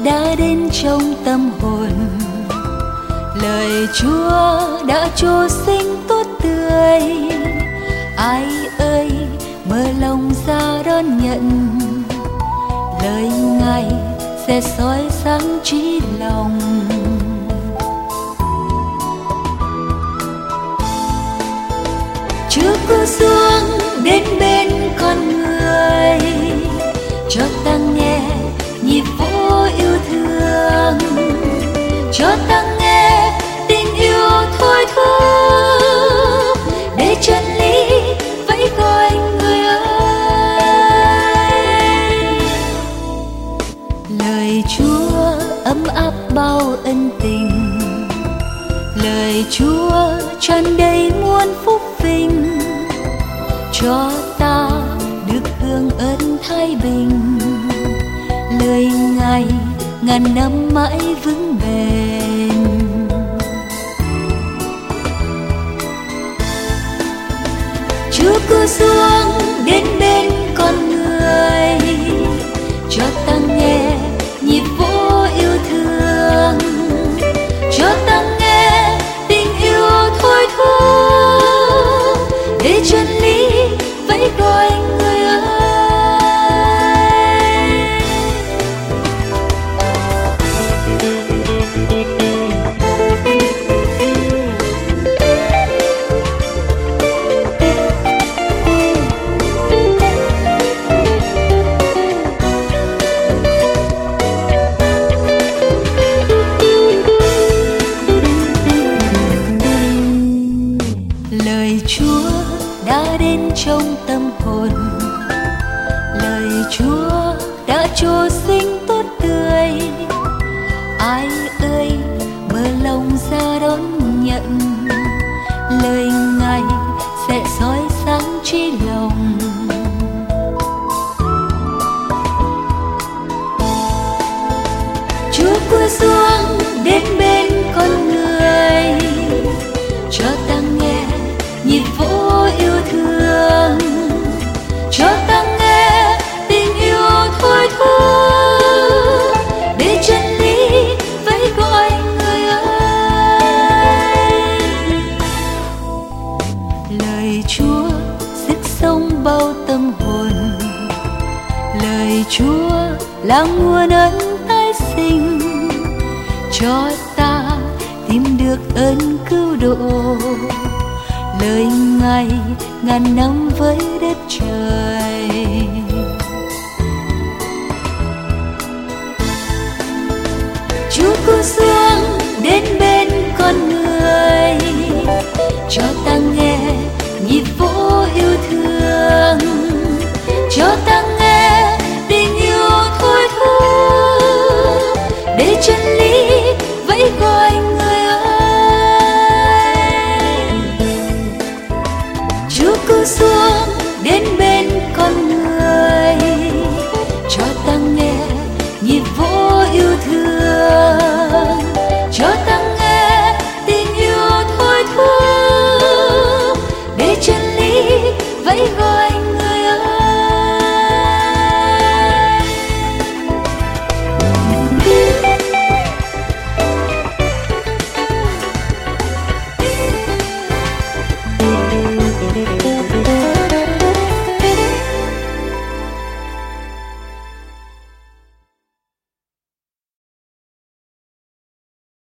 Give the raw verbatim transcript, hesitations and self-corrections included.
đã đến trong tâm hồn. Lời Chúa đã trổ sinh tốt tươi, ai ơi mở lòng ra đón nhận. Lời Ngài sẽ soi sáng trí lòng. Chúa cứu xuống đến bên con người, cho ta nghe nhịp vỗ yêu thương, cho ta nghe tình yêu thôi thúc, để chân lý vẫy gọi người ơi. Lời Chúa ấm áp bao ân tình, lời Chúa tràn đầy muôn phúc vinh, cho ta được hưởng ơn thái bình. Lời Ngài ngàn năm mãi vững bền. Chúa cứu xuống đến bên con người, cho ta nghe nhịp vỗ yêu thương, cho ta nghe tình yêu thôi thúc, để chân lý vẫy gọi người ơi. Lời Chúa đã đến trong tâm hồn, lời Chúa đã trổ sinh tốt tươi, ai ơi mở lòng ra đón nhận. Lời Ngài sẽ soi sáng trí lòng. Chúa cứu xuống đến bên con người, cho ta nghe nhịp vỗ yêu thương, cho ta nghe tình yêu thôi thúc, để chân lý vẫy gọi người ơi. Lời Chúa sức sống bao tâm hồn, lời Chúa là nguồn ân tái sinh, cho ta tìm được ơn cứu độ. Lời Ngài ngàn năm với đất trời. Chúa cứu xuống đến bên con người, cho ta nghe nhịp vỗ yêu thương, cho ta nghe tình yêu thôi thúc, để chân lý